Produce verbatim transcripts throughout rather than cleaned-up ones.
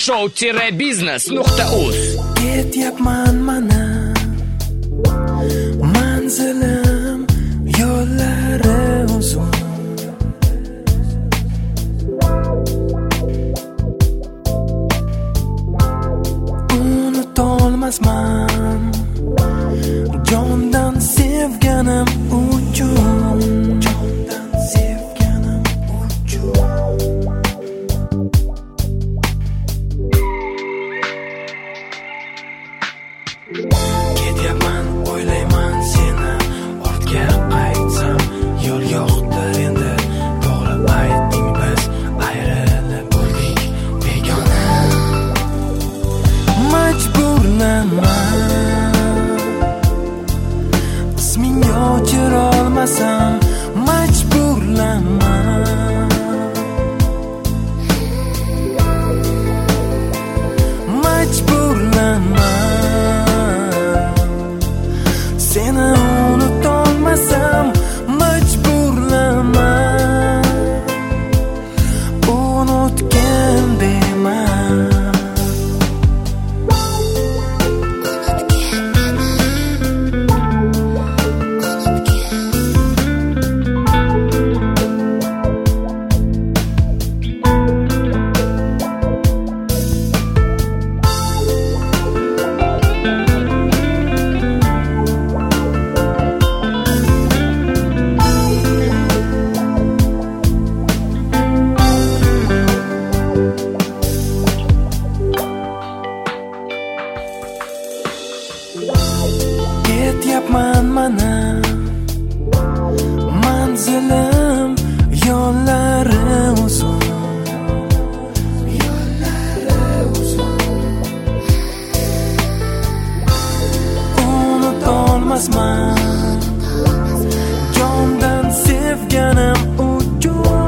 show business nuqta uz. Ketyapman mana manzilim yo'llari uzun. Unutolmasman jondan sevganim uchun, jondan sevganim uchun. Ketyapman, o'ylayman seni, ortga qaytsam yo'l yo'qdir endi. To'g'ri aytding, biz ayrilib bo'ldik begona. Majburlaman ismingni o'chira olmasam, majburlaman majburlaman seni unutolmasam, majburlaman unutgan deyman. Ketyapman mana manzilim yo'llari uzun, yo'llari uzun. Unutolmasman jondan sevganim uchun.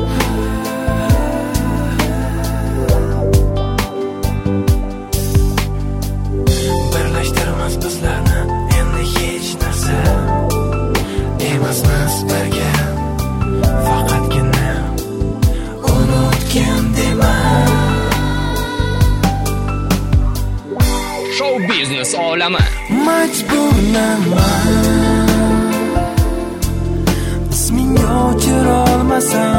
Birlashtirmas bizlarni endi hech narsa, emasmiz birga, faqatgina unutgan deyman. Show business olami. Majburlaman ismingni o'chira olmasam,